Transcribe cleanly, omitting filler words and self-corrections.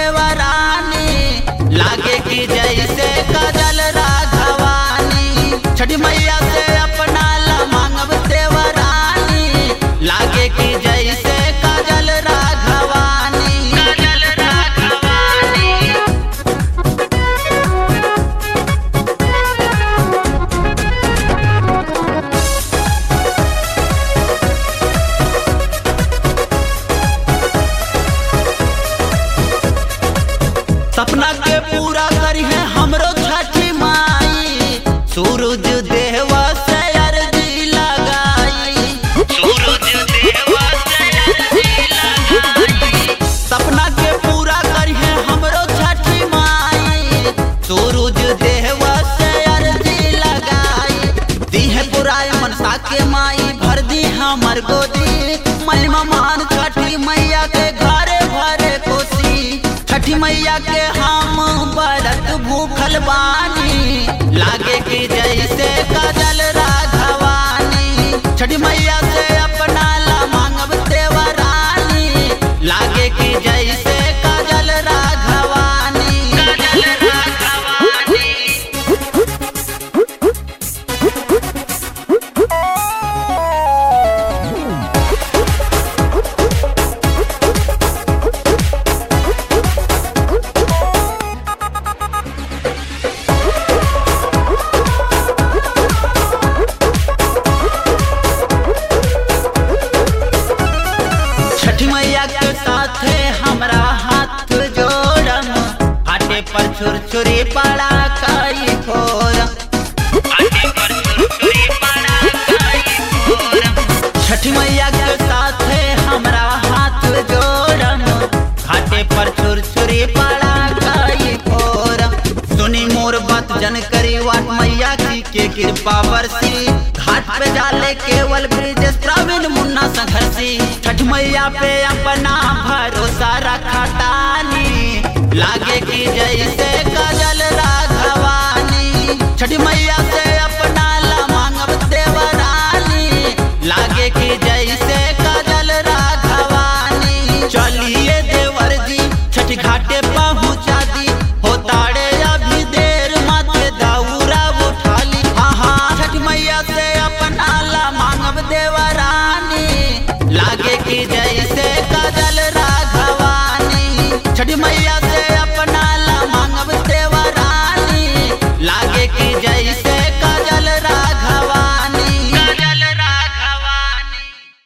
देवरानी, लागे कि जैसे काजल राघवानी। छठी मैया से अपना ला मांगब देवरानी, लागे कि जैसे काजल राघवानी। काजल राघवानी। सपना के पूरा करी है हमरो छठी माई, सूरज देवा से अर्जी लगाई। सूरज देवा से अर्जी लगाई। सपना के पूरा करी है हमरो छठी माई, सूरज देवा से अर्जी लगाई। दी है पुराय मनसा के माई, भर दी हमर गोदी। महिमा मान छठी मैया के घरे भरे कोसी। छठी मैया के हम बरत भूखल बानी, लागे कि जैसे काजल राघवानी। छठी मैया से अपना ला मांगब देवरानी, लागे कि जैसे काजल राघवानी। काजल राघवानी। छठी मैया के साथे हमरा हाथ जोड़म, हाटे पर छुरछुरी पड़ा काई फोरम। हाटे पर छुरछुरी पड़ा काई फोरम। छठी मैया के साथे हमरा हाथ जोड़म, हाटे पर छुरछुरी पड़ा काई फोरम। सुनी मोर बात जन करी वाट मैया की के कृपा बरसी। घाट पे जाले केवल ब्रिजेश प्रवीण मुन्ना संघर्षी। छठ मैया पे अपना भरोसा रखा तानी, लागे कि जैसे काजल राघवानी। छठ मैया